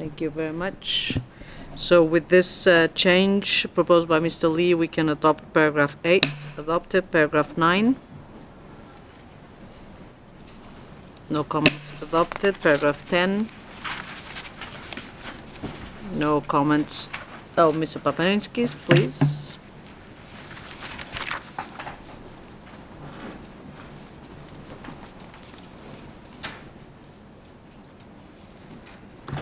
Thank you very much. So with this change proposed by Mr. Lee, we can adopt paragraph 8. Adopted. Paragraph 9. No comments. Adopted. Paragraph 10. No comments. Oh, Mr. Papaninskis, please.